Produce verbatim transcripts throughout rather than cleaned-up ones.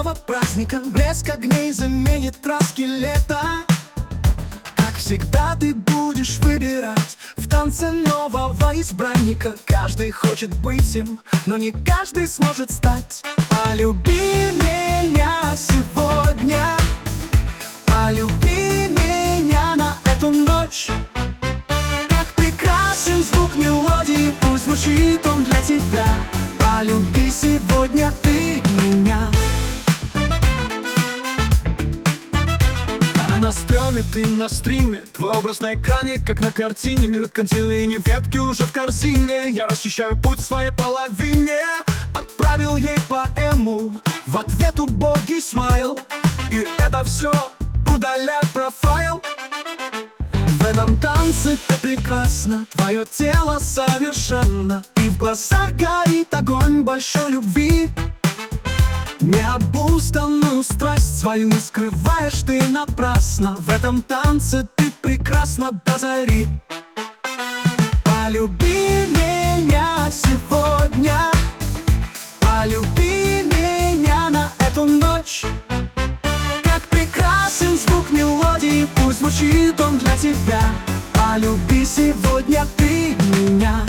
нового праздника. Блеск огней заменит краски лета. Как всегда ты будешь выбирать в танце нового избранника. Каждый хочет быть им, но не каждый сможет стать. Полюби меня сегодня, полюби меня на эту ночь. Как прекрасен звук мелодии, пусть звучит он для тебя. Полюби сегодня ты меня. А на стреме ты на стриме, твой образ на экране, как на картине. Меркантильные ветки уже в корзине. Я расчищаю путь своей половине. Отправил ей поэму, в ответ убогий смайл. И это все, удаляй профайл. В этом танце ты прекрасна, твое тело совершенно. И в глазах горит огонь большой любви. Необузданную страсть свою не скрываешь ты напрасно. В этом танце ты прекрасна до зари. Полюби меня сегодня, полюби меня на эту ночь. Как прекрасен звук мелодии, пусть звучит он для тебя. Полюби сегодня ты меня.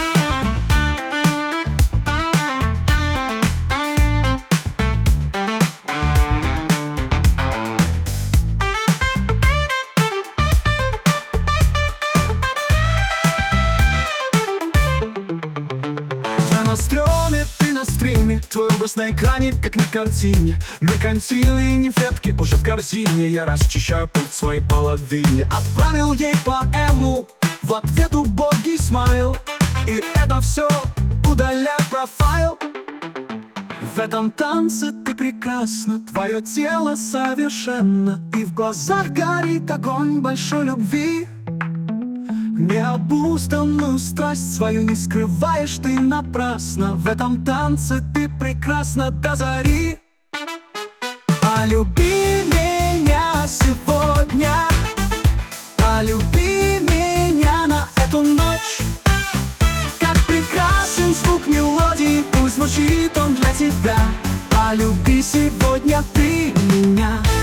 На стреме ты на стриме, твой образ на экране, как на картине. Меркантильные нефетки уже в корзине. Я расчищаю путь своей половине. Отправил ей поэму, в ответ убогий смайл. И это все, удаляй профайл. В этом танце ты прекрасна, твое тело совершенно. И в глазах горит огонь большой любви. Необузданную страсть свою не скрываешь ты напрасно. В этом танце ты прекрасна до зари. Полюби меня сегодня, полюби меня на эту ночь. Как прекрасен звук мелодии, пусть звучит он для тебя. Полюби сегодня ты меня.